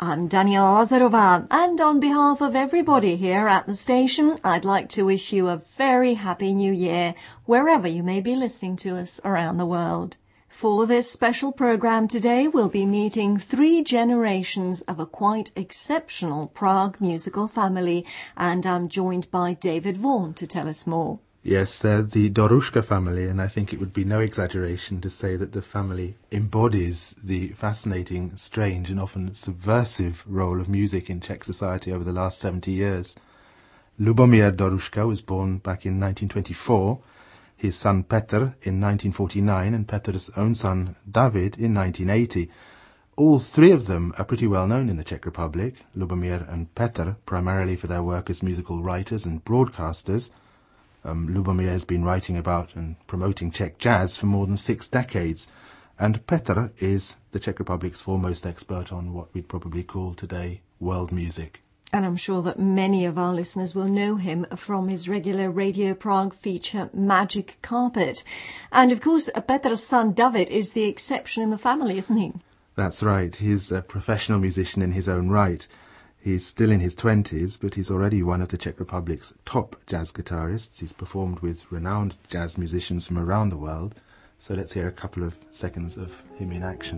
I'm Daniela Lazarova, and on behalf of everybody here at the station, I'd like to wish you a very happy new year, wherever you may be listening to us around the world. For this special program today, we'll be meeting 3 generations of a quite exceptional Prague musical family, and I'm joined by David Vaughan to tell us more. Yes, they're the Doruška family, and I think it would be no exaggeration to say that the family embodies the fascinating, strange and often subversive role of music in Czech society over the last 70 years. Lubomir Doruška was born back in 1924, his son Petr in 1949, and Petr's own son David in 1980. All 3 of them are pretty well known in the Czech Republic, Lubomir and Petr primarily for their work as musical writers and broadcasters. Lubomir has been writing about and promoting Czech jazz for more than 6 decades, and Petr is the Czech Republic's foremost expert on what we'd probably call today world music. And I'm sure that many of our listeners will know him from his regular Radio Prague feature Magic Carpet. And of course, Petr's son David is the exception in the family, isn't he? That's right. He's a professional musician in his own right. He's still in his 20s, but he's already one of the Czech Republic's top jazz guitarists. He's performed with renowned jazz musicians from around the world. So let's hear a couple of seconds of him in action.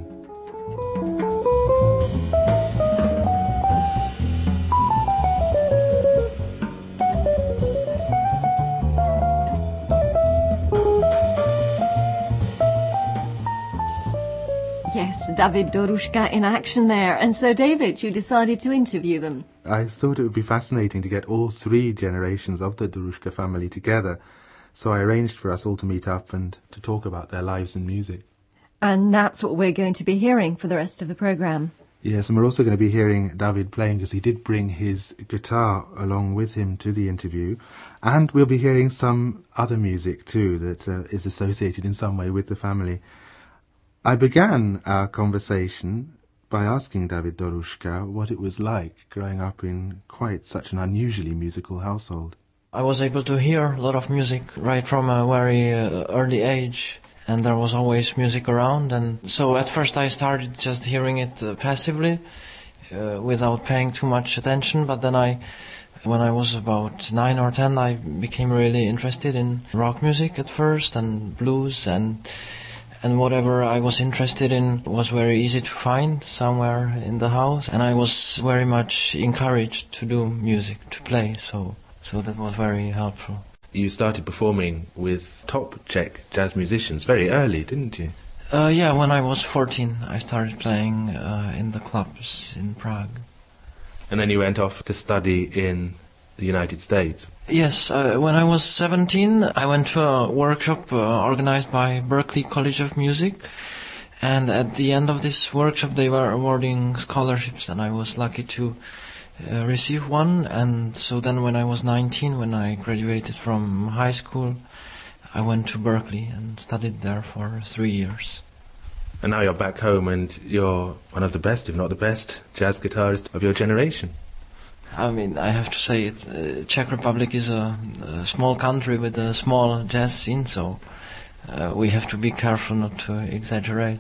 Yes, David Doruška in action there. And so, David, you decided to interview them. I thought it would be fascinating to get all 3 generations of the Doruška family together, so I arranged for us all to meet up and to talk about their lives and music. And that's what we're going to be hearing for the rest of the programme. Yes, and we're also going to be hearing David playing, because he did bring his guitar along with him to the interview, and we'll be hearing some other music too that is associated in some way with the family. I began our conversation by asking David Doruška what it was like growing up in quite such an unusually musical household. I was able to hear a lot of music right from a very early age, and there was always music around, and so at first I started just hearing it passively without paying too much attention, but then when I was about 9 or 10, I became really interested in rock music at first, and blues, and whatever I was interested in was very easy to find somewhere in the house, and I was very much encouraged to do music, to play, so that was very helpful. You started performing with top Czech jazz musicians very early, didn't you? Yeah, when I was 14 I started playing in the clubs in Prague. And then you went off to study in the United States. Yes, when I was 17, I went to a workshop organized by Berklee College of Music, and at the end of this workshop they were awarding scholarships, and I was lucky to receive one. And so then when I was 19, when I graduated from high school, I went to Berklee and studied there for 3 years. And now you're back home and you're one of the best, if not the best, jazz guitarist of your generation. I mean, I have to say it. Czech Republic is a small country with a small jazz scene, so we have to be careful not to exaggerate.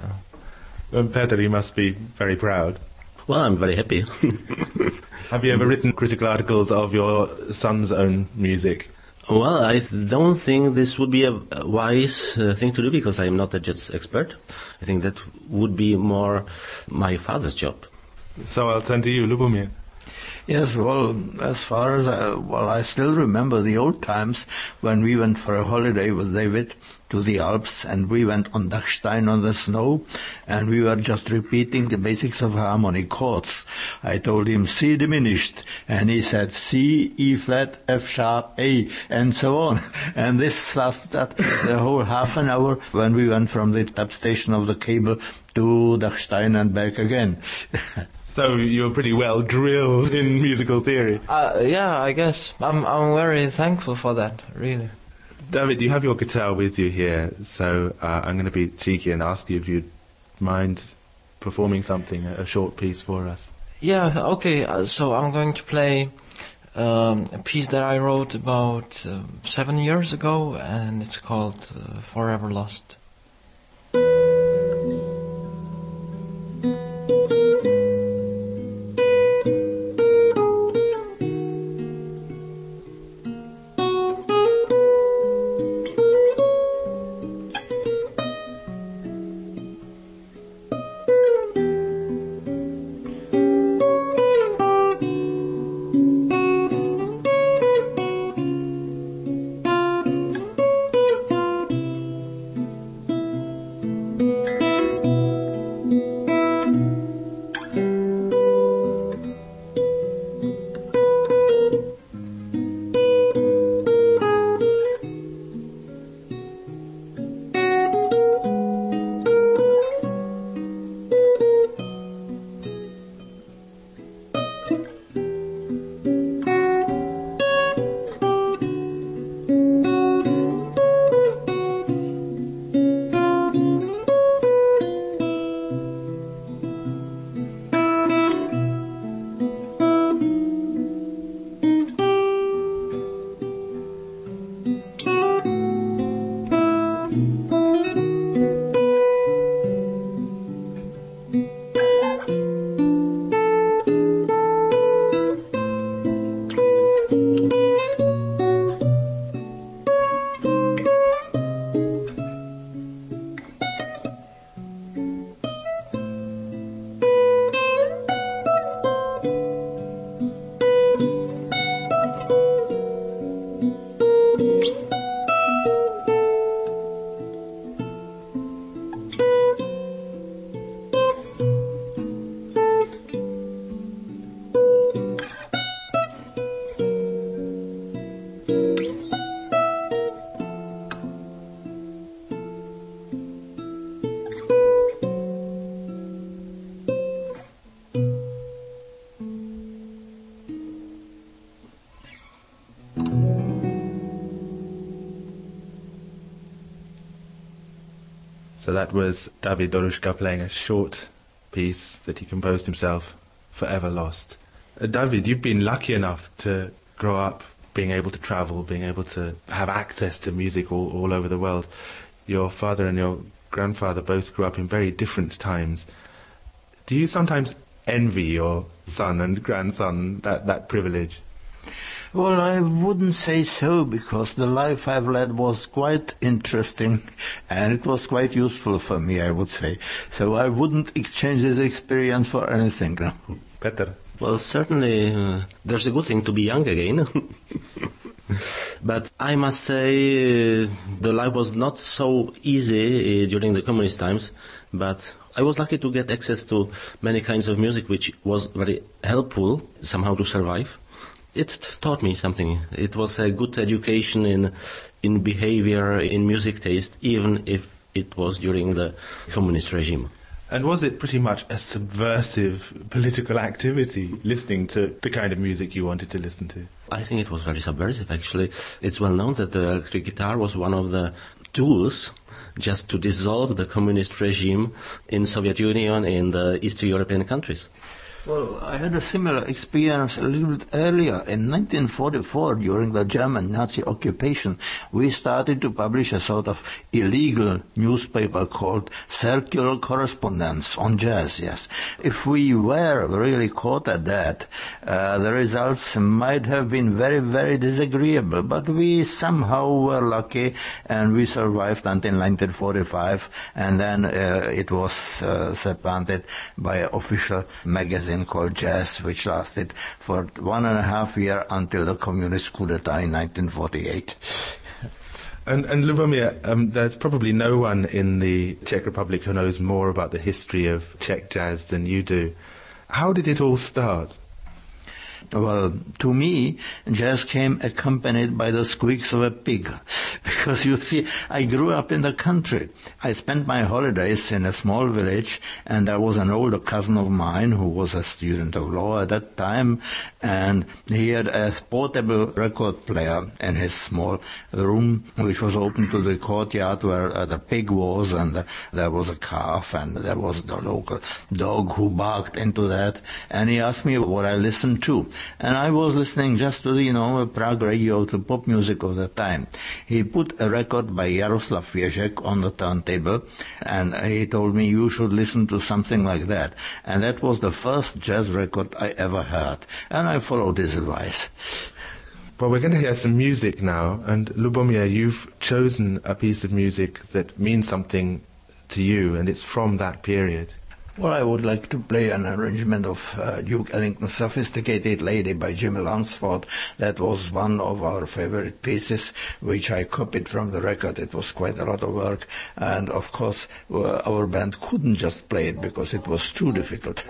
Petr, you must be very proud. Well, I'm very happy. Have you ever written critical articles of your son's own music? Well, I don't think this would be a wise thing to do, because I am not a jazz expert. I think that would be more my father's job. So I'll turn to you, Lubomir. Yes, well, as far as I still remember the old times when we went for a holiday with David to the Alps, and we went on Dachstein on the snow, and we were just repeating the basics of harmonic chords. I told him C diminished, and he said C, E flat, F sharp, A, and so on. And this lasted the whole half an hour when we went from the top station of the cable to Dachstein and back again. So you're pretty well drilled in musical theory. Yeah, I guess. I'm very thankful for that, really. David, you have your guitar with you here, so I'm going to be cheeky and ask you if you'd mind performing something, a short piece for us. Yeah, okay. So I'm going to play a piece that I wrote about 7 years ago, and it's called Forever Lost. So that was David Doruchka playing a short piece that he composed himself, Forever Lost. David, you've been lucky enough to grow up being able to travel, being able to have access to music all over the world. Your father and your grandfather both grew up in very different times. Do you sometimes envy your son and grandson that privilege? Well, I wouldn't say so, because the life I've led was quite interesting and it was quite useful for me, I would say. So I wouldn't exchange this experience for anything. No. Peter? Well, certainly there's a good thing to be young again. But I must say the life was not so easy during the communist times, but I was lucky to get access to many kinds of music, which was very helpful somehow to survive. It taught me something. It was a good education in behavior, in music taste, even if it was during the communist regime. And was it pretty much a subversive political activity, listening to the kind of music you wanted to listen to? I think it was very subversive, actually. It's well known that the electric guitar was one of the tools just to dissolve the communist regime in Soviet Union, in the Eastern European countries. Well, I had a similar experience a little bit earlier. In 1944, during the German Nazi occupation, we started to publish a sort of illegal newspaper called Circular Correspondence on Jazz, yes. If we were really caught at that, the results might have been very, very disagreeable, but we somehow were lucky and we survived until 1945, and then it was supplanted by an official magazine called Jazz, which lasted for 1.5 years until the communist coup d'etat in 1948. And Lubomir, there's probably no one in the Czech Republic who knows more about the history of Czech jazz than you do. How did it all start? Well, to me, jazz came accompanied by the squeaks of a pig. Because, you see, I grew up in the country. I spent my holidays in a small village, and there was an older cousin of mine who was a student of law at that time, and he had a portable record player in his small room, which was open to the courtyard where the pig was, and there was a calf, and there was the local dog who barked into that, and he asked me what I listened to. And I was listening just to the, Prague radio, to pop music of the time. He put a record by Jaroslav Ježek on the turntable, and he told me, you should listen to something like that. And that was the first jazz record I ever heard. And I followed his advice. Well, we're going to hear some music now, and Lubomir, you've chosen a piece of music that means something to you, and it's from that period. Well, I would like to play an arrangement of Duke Ellington's Sophisticated Lady by Jimmy Lunceford. That was one of our favorite pieces, which I copied from the record. It was quite a lot of work, and of course our band couldn't just play it because it was too difficult.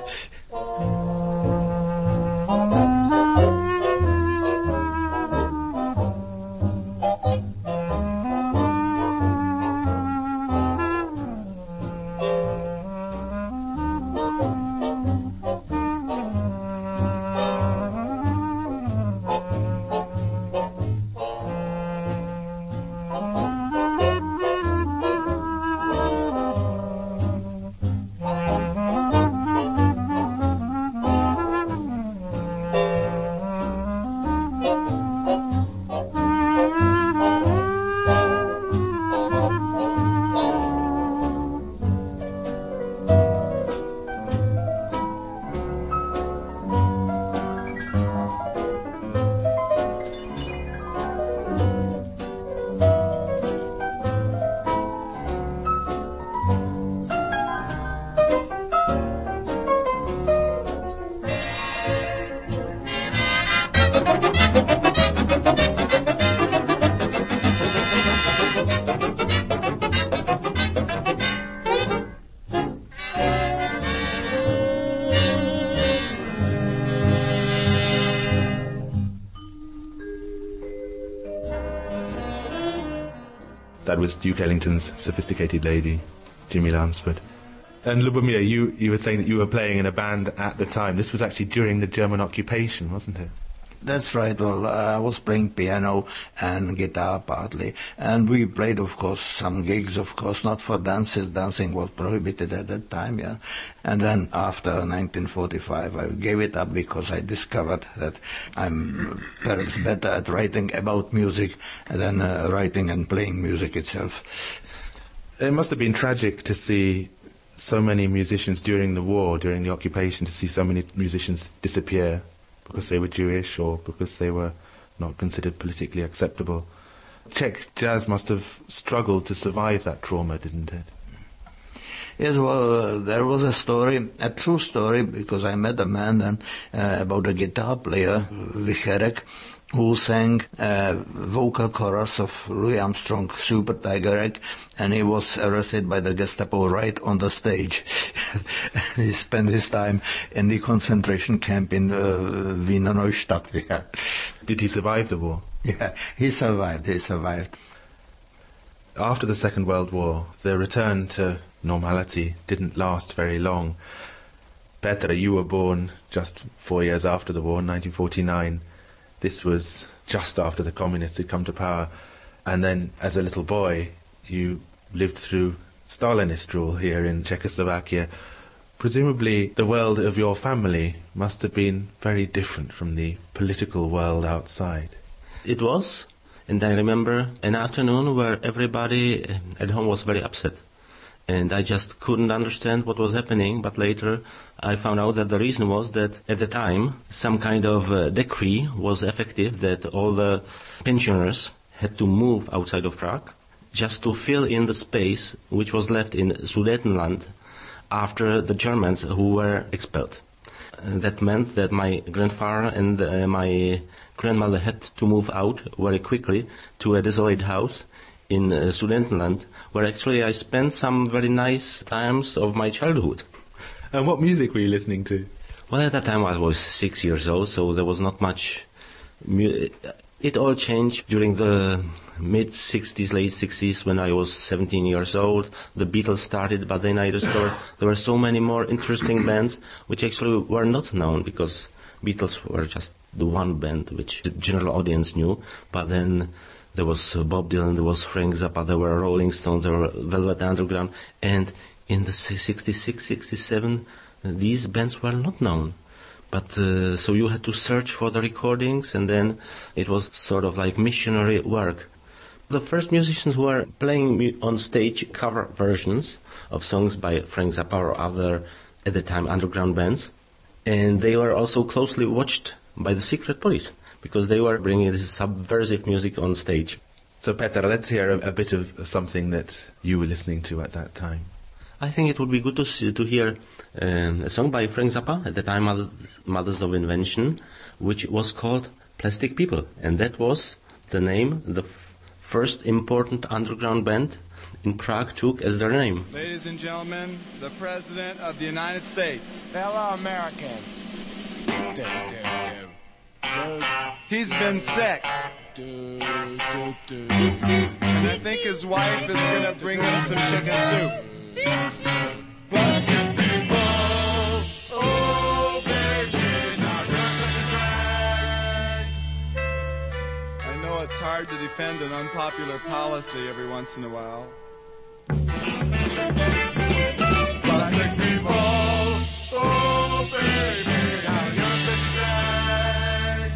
That was Duke Ellington's Sophisticated Lady, Jimmy Lunceford. And Lubomir, you were saying that you were playing in a band at the time. This was actually during the German occupation, wasn't it? That's right. Well, I was playing piano and guitar partly. And we played, of course, some gigs, of course, not for dances. Dancing was prohibited at that time, yeah. And then after 1945, I gave it up because I discovered that I'm perhaps better at writing about music than writing and playing music itself. It must have been tragic to see so many musicians during the war, during the occupation, to see so many musicians disappear because they were Jewish or because they were not considered politically acceptable. Czech jazz must have struggled to survive that trauma, didn't it? Yes, well, there was a story, a true story, because I met a man then about a guitar player, Vicherek, who sang vocal chorus of Louis Armstrong, Super Tiger Egg, and he was arrested by the Gestapo right on the stage. He spent his time in the concentration camp in Wiener Neustadt. Yeah. Did he survive the war? Yeah, he survived. After the Second World War, the return to normality didn't last very long. Petra, you were born just 4 years after the war, in 1949. This was just after the communists had come to power. And then, as a little boy, you lived through Stalinist rule here in Czechoslovakia. Presumably, the world of your family must have been very different from the political world outside. It was, and I remember an afternoon where everybody at home was very upset. And I just couldn't understand what was happening, but later I found out that the reason was that at the time some kind of decree was effective that all the pensioners had to move outside of Prague just to fill in the space which was left in Sudetenland after the Germans who were expelled. That meant that my grandfather and my grandmother had to move out very quickly to a desolate house in Sudetenland, where actually I spent some very nice times of my childhood. And what music were you listening to? Well, at that time I was 6 years old, so there was not much It all changed during the mid-60s, late 60s, when I was 17 years old. The Beatles started, but then I discovered there were so many more interesting bands which actually were not known, because Beatles were just the one band which the general audience knew, but then there was Bob Dylan, there was Frank Zappa, there were Rolling Stones, there were Velvet Underground, and in the 66, 67, these bands were not known. But so you had to search for the recordings, and then it was sort of like missionary work. The first musicians who were playing on stage cover versions of songs by Frank Zappa or other, at the time, underground bands, and they were also closely watched by the secret police, because they were bringing this subversive music on stage. So, Petra, let's hear a bit of something that you were listening to at that time. I think it would be good to hear a song by Frank Zappa, at the time Mothers of Invention, which was called Plastic People. And that was the name the first important underground band in Prague took as their name. Ladies and gentlemen, the President of the United States. Fellow Americans. He's been sick. And I think his wife is going to bring him some chicken soup. Plastic people, oh baby, now you're such a drag. I know it's hard to defend an unpopular policy every once in a while. Plastic people, oh baby, now you're such a drag.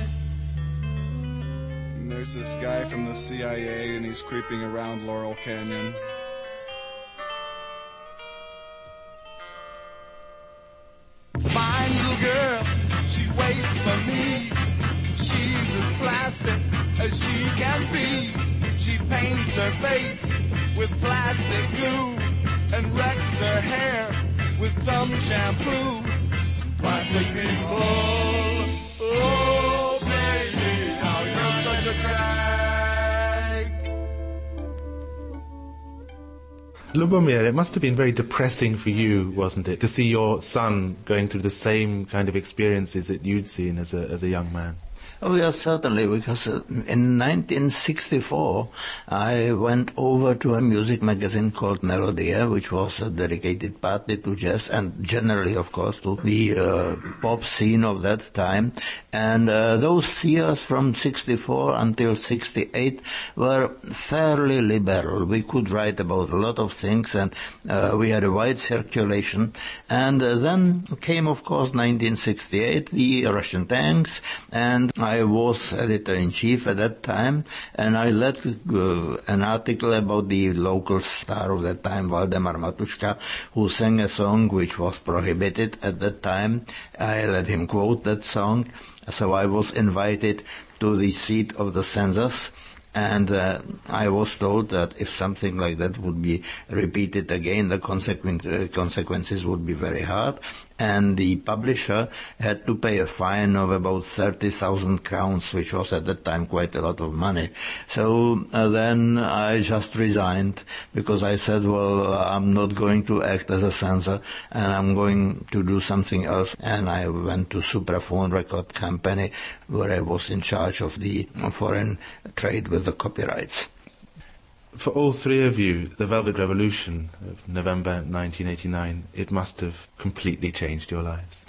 And there's this guy from the CIA, and he's creeping around Laurel Canyon. Fine little girl, she waits for me. She's as plastic as she can be. She paints her face with plastic glue and wrecks her hair with some shampoo. Plastic people, oh baby, now you're such a drag. Lubomir, it must have been very depressing for you, wasn't it, to see your son going through the same kind of experiences that you'd seen as a young man? Oh yes, certainly, because in 1964 I went over to a music magazine called Melodia, which was dedicated partly to jazz and generally, of course, to the pop scene of that time. And those years from 64 until 68 were fairly liberal. We could write about a lot of things, and we had a wide circulation. And then came, of course, 1968, the Russian tanks, and I was editor-in-chief at that time, and I led an article about the local star of that time, Valdemar Matuška, who sang a song which was prohibited at that time. I let him quote that song, so I was invited to the seat of the censors. And I was told that if something like that would be repeated again, the consequences would be very hard. And the publisher had to pay a fine of about 30,000 crowns, which was at that time quite a lot of money. So then I just resigned, because I said, well, I'm not going to act as a censor, and I'm going to do something else. And I went to Supraphone Record Company, where I was in charge of the foreign trade with the copyrights. For all three of you, the Velvet Revolution of November 1989, it must have completely changed your lives.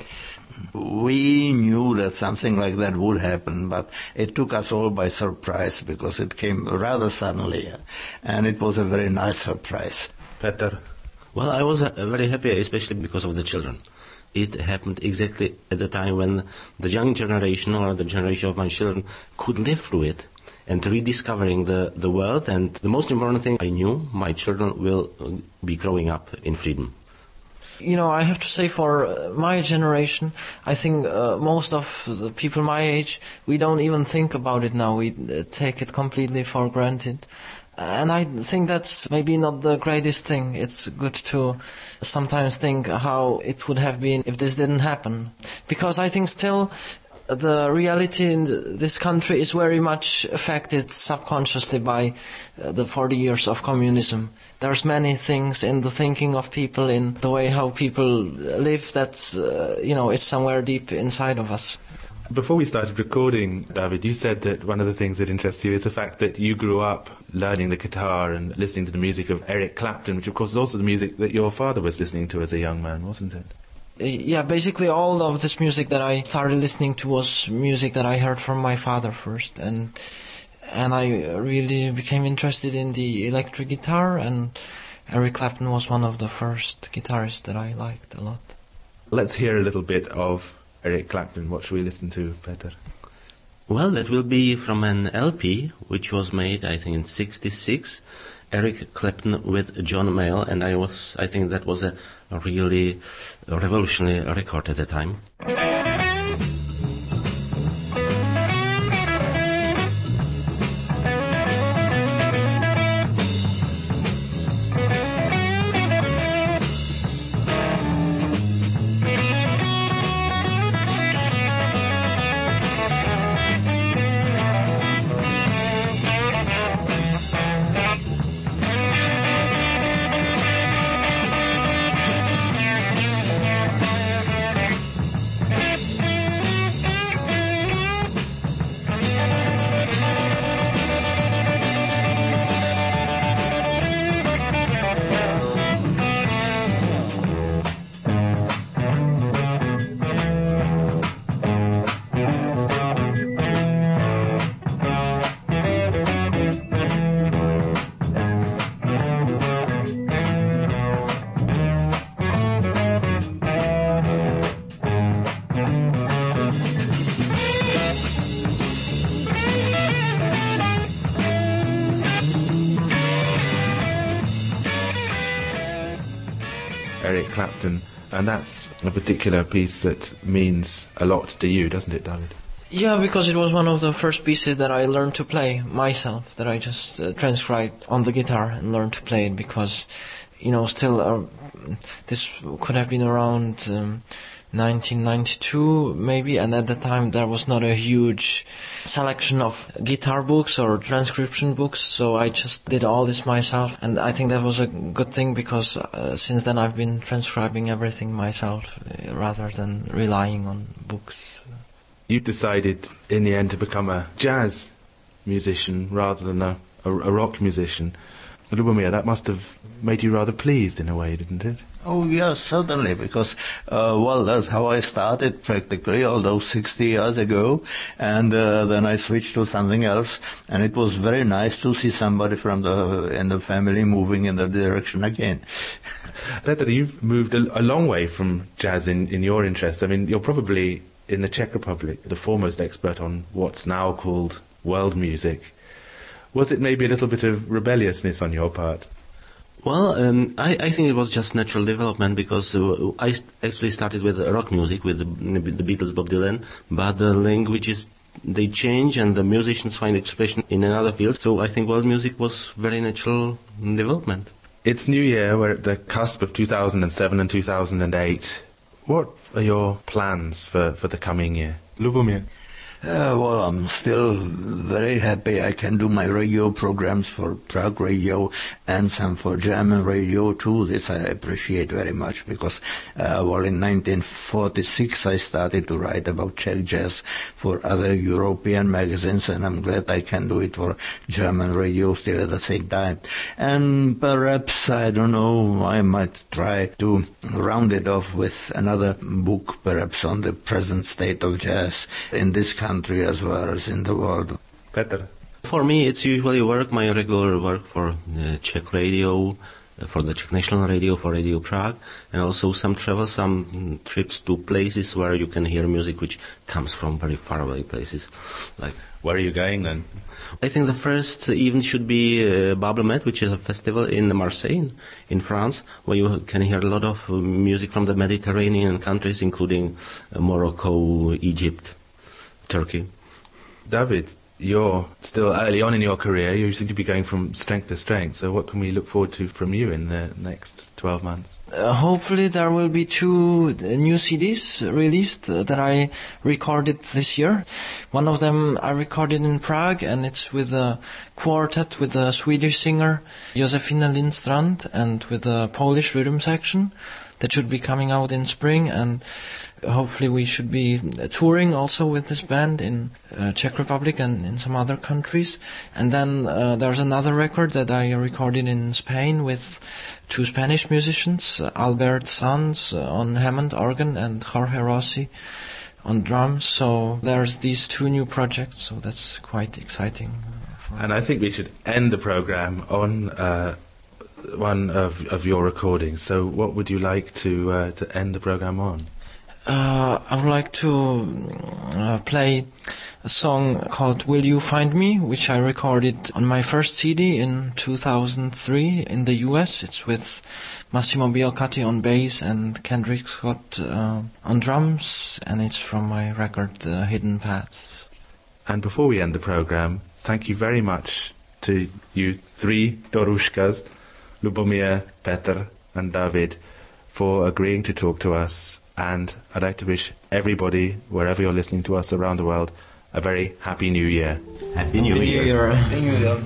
We knew that something like that would happen, but it took us all by surprise, because it came rather suddenly, and it was a very nice surprise. Peter? Well, I was very happy, especially because of the children. It happened exactly at the time when the young generation, or the generation of my children, could live through it and rediscovering the world. And the most important thing, I knew my children will be growing up in freedom. You know, I have to say, for my generation, I think most of the people my age, we don't even think about it now. We take it completely for granted. And I think that's maybe not the greatest thing. It's good to sometimes think how it would have been if this didn't happen. Because I think still the reality in this country is very much affected subconsciously by the 40 years of communism. There's many things in the thinking of people, in the way how people live, that's, it's somewhere deep inside of us. Before we started recording, David, you said that one of the things that interests you is the fact that you grew up learning the guitar and listening to the music of Eric Clapton, which of course is also the music that your father was listening to as a young man, wasn't it? Yeah, basically all of this music that I started listening to was music that I heard from my father first, and I really became interested in the electric guitar, and Eric Clapton was one of the first guitarists that I liked a lot. Let's hear a little bit of Eric Clapton. What should we listen to, Peter? Well, that will be from an LP which was made, I think, in '66. Eric Clapton with John Mayall, and I think that was a really revolutionary record at the time. Eric Clapton, and that's a particular piece that means a lot to you, doesn't it, David? Yeah, because it was one of the first pieces that I learned to play myself, that I just transcribed on the guitar and learned to play it, because, still this could have been around 1992 maybe, and at the time there was not a huge selection of guitar books or transcription books, so I just did all this myself, and I think that was a good thing, because since then I've been transcribing everything myself rather than relying on books. you decided in the end to become a jazz musician rather than a rock musician. Lubomir, that must have made you rather pleased in a way, didn't it? Oh, yes, certainly, because, that's how I started practically, although 60 years ago, and then I switched to something else, and it was very nice to see somebody in the family moving in that direction again. Peter, you've moved a long way from jazz in your interests. I mean, you're probably, in the Czech Republic, the foremost expert on what's now called world music. Was it maybe a little bit of rebelliousness on your part? Well, I think it was just natural development because I actually started with rock music, with the Beatles, Bob Dylan, but the languages, they change and the musicians find expression in another field. So I think world music was very natural development. It's New Year, we're at the cusp of 2007 and 2008. What are your plans for the coming year? Lubomir? I'm still very happy I can do my radio programs for Prague Radio and some for German radio too. This I appreciate very much because, in 1946 I started to write about Czech jazz for other European magazines, and I'm glad I can do it for German radio still at the same time. And perhaps, I don't know, I might try to round it off with another book, perhaps on the present state of jazz in this country as well as in the world. Peter? For me, it's usually my regular work for Czech radio, for the Czech National Radio, for Radio Prague, and also some travel, some trips to places where you can hear music which comes from very far away places. Like, where are you going then? I think the first event should be Babelmet, which is a festival in Marseille, in France, where you can hear a lot of music from the Mediterranean countries, including Morocco, Egypt, Turkey. David, you're still early on in your career. You seem to be going from strength to strength. So what can we look forward to from you in the next 12 months? Hopefully there will be 2 new CDs released that I recorded this year. One of them I recorded in Prague, and it's with a quartet with a Swedish singer, Josefina Lindstrand, and with a Polish rhythm section. That should be coming out in spring, and hopefully we should be touring also with this band in Czech Republic and in some other countries. And then there's another record that I recorded in Spain with 2 Spanish musicians, Albert Sanz on Hammond organ and Jorge Rossi on drums. So there's these 2 new projects, so that's quite exciting. And I think we should end the program on one of your recordings. So what would you like to end the program on? I would like to play a song called Will You Find Me, which I recorded on my first CD in 2003 in the US. It's with Massimo Bialcati on bass and Kendrick Scott on drums, and it's from my record Hidden Paths. And before we end the program, thank you very much to you 3 Dorushkas, Lubomir, Petr and David, for agreeing to talk to us. And I'd like to wish everybody, wherever you're listening to us around the world, a very Happy New Year. Happy New Year. Happy New Year.